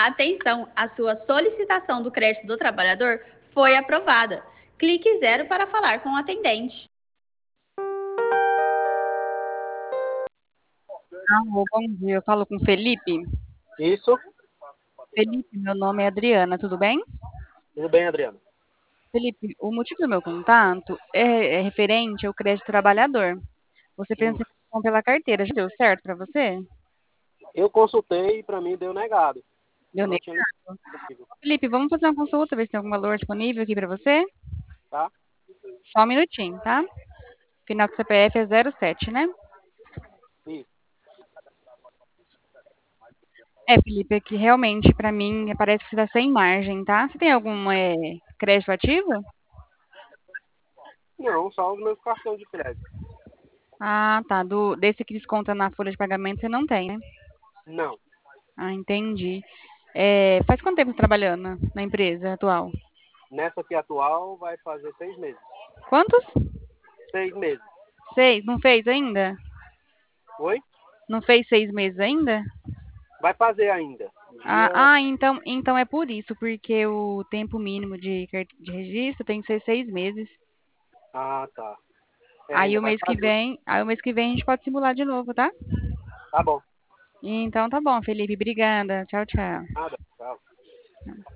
Atenção, a sua solicitação do crédito do trabalhador foi aprovada. Clique 0 para falar com o atendente. Alô, bom dia. Eu falo com o Felipe. Isso. Felipe, meu nome é Adriana, tudo bem? Tudo bem, Adriano? Felipe, o motivo do meu contato é referente ao crédito trabalhador. Você Sim. pensa em pela carteira, já deu certo para você? Eu consultei e para mim deu negado. Deu Eu não tinha negado? lido, Felipe, vamos fazer uma consulta, ver se tem algum valor disponível aqui para você? tá? Só um minutinho, tá? Final do CPF é 07, né? Isso. Felipe, aqui realmente para mim parece que você está sem margem, tá? Você tem algum crédito ativo? Não, só os meus cartões de crédito. Ah, tá. Desse que desconta na folha de pagamento você não tem, né? Não. Ah, entendi. Faz quanto tempo você está trabalhando na empresa atual? Nessa aqui atual vai fazer 6 meses. Quantos? 6 meses. 6? Não fez ainda? Oi? Não fez 6 meses ainda? Vai fazer ainda. Ah, Dia. então é por isso, porque o tempo mínimo de registro tem que ser 6 meses. Ah, tá. Aí Ainda o vai mês que fazer. vem, aí o mês que vem a gente pode simular de novo, tá? Tá bom. Então tá bom, Felipe. Obrigada. Tchau, tchau. Nada. Tchau.